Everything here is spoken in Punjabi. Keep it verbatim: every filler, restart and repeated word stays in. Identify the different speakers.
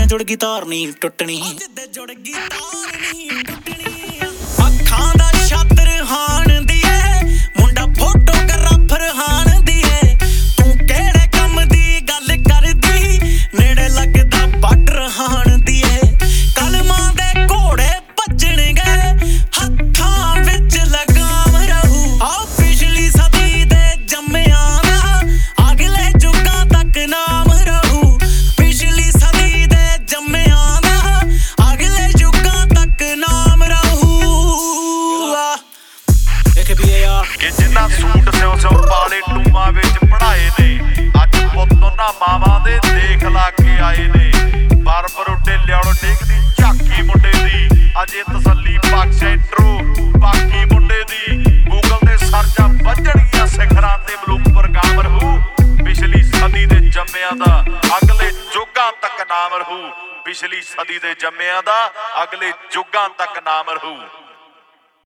Speaker 1: ਜੁੜ ਗਈ ਤਾਰ ਨਹੀਂ ਟੁੱਟਣੀ, ਜਿੱਦੇ ਜੁੜ ਗਈ ਤਾਰ ਨਹੀਂ ਟੁੱਟਣੀ। ਅੱਖਾਂ ਦਾ ਛਾਤਰ ਹਾਣ ਦੀ ਏ ਮੁੰਡਾ ਫੋਟੋਗ੍ਰਾਫਰ ਹਾਣ ਦੀ ਏ, ਤੂੰ ਕਿਹੜੇ ਕੰਮ ਦੀ ਗੱਲ ਕਰਦੀ ਨੇੜੇ ਲੱਗਦਾ ਬਾਰਡਰ ਹਾਣ ਦੀ ਏ। ਕਲਮਾਂ ਦੇ ਘੋੜੇ ਭੱਜਣਗੇ ਹੱਥਾਂ ਵਿੱਚ ਲਗਾਮ ਰਹੂ, ਆ ਪਿਛਲੀ ਸਦੀ ਦੇ ਜੰਮਿਆਂ ਦਾ ਅਗਲੇ ਜੁਗਾਂ ਤੱਕ ਨਾਮ ਰਹੂ, ਪਿਛਲੀ ਸਦੀ ਦੇ ਜੰਮਿਆਂ ਦਾ ਅਗਲੇ ਜੁਗਾਂ ਤੱਕ ਨਾਮ ਰਹੂ। ਇੱਕ ਵੀ ਇਹ ਆ
Speaker 2: ਕਿ ਜਿੰਨਾ ਸੂਟ ਸਿਉ ਸਿਉ ਪਾਲੇ ਟੂਮਾਂ ਵਿੱਚ ਪੜਾਏ ਨੇ, ਅੱਜ ਪੁੱਤ ਉਹਨਾਂ ਮਾਵਾਂ ਦੇ ਦੇਖ ਲਾ ਕੇ ਆਏ ਨੇ। ਪਰ ਬਰੋਡੇ ਲਿਆਉਣ ਡੇਕਦੀ ਝਾਕੀ ਮੁੰਡੇ ਦੀ, ਅਜੇ ਤਸੱਲੀ ਬਖਸ਼ ਇੰਟਰੋ ਬਾਕੀ ਮੁੰਡੇ ਦੀ। ਗੂਗਲ ਤੇ ਸਰਚਾਂ ਵੱਜਣਗੀਆਂ ਸਿਖਰਾਂ ਤੇ ਬਲੂਕ ਪ੍ਰਗਾਮ ਰਹੂ, ਪਿਛਲੀ ਸਦੀ ਦੇ ਜੰਮਿਆਂ ਦਾ ਅਗਲੇ ਜੁਗਾਂ ਤੱਕ ਨਾਮ ਰਹੂ, ਪਿਛਲੀ ਸਦੀ ਦੇ ਜੰਮਿਆਂ ਦਾ ਅਗਲੇ ਜੁਗਾਂ ਤੱਕ ਨਾਮ ਰਹੂ।